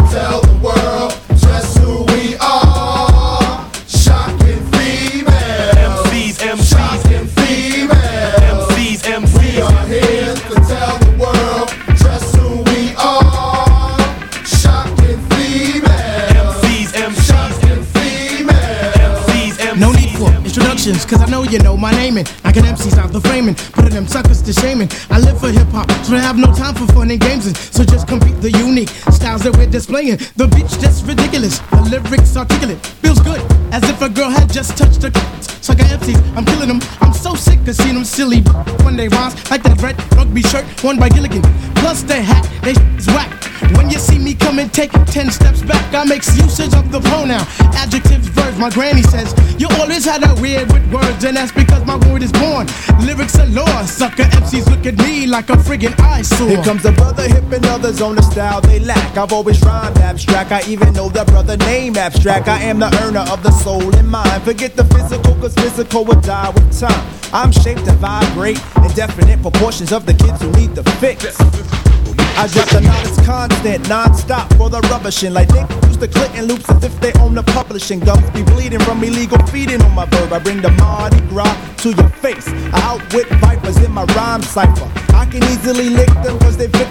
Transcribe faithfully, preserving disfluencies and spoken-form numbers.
tell the world just who we are. Shocking females. M Cs, M Cs. Shocking females. M Cs, M Cs. We are here to tell the world just who we are. Shocking females. M Cs, M Cs. Shocking females. M Cs, M Cs. No need for introductions, cause I know you know my name and I can M Cs out the framing, putting them suckers to shaming. I live for hip hop, so I have no time for fun and games, and so just compete the unique styles that we're displaying. The beach that's ridiculous, the lyrics articulate, feels good, as if a girl had just touched her. Sucker M Cs, I'm killing them. I'm so sick of seeing them silly when they rhymes like that red rugby shirt worn by Gilligan. Plus their hat, they is whack. When you see me come and take ten steps back, I make usage of the pronoun, adjectives, verbs. My granny says you always had a weird with words, and that's because my word is born. Lyrics are law. Sucker M Cs look at me like a friggin' eyesore. Here comes a brother hip and others on the style they lack. I've always rhymed abstract. I even know the brother name abstract. I am the earner of the soul and mind. Forget the physical, cause physical will die with time. I'm shaped to vibrate in definite proportions of the kids who need the fix. I drop the knowledge constant, non-stop for the rubbishing. Like they use the Clinton loops as if they own the publishing. Gums be bleeding from illegal feeding on my verb. I bring the Mardi Gras to your face. I outwit vipers in my rhyme cipher. I can easily lick them cause they fit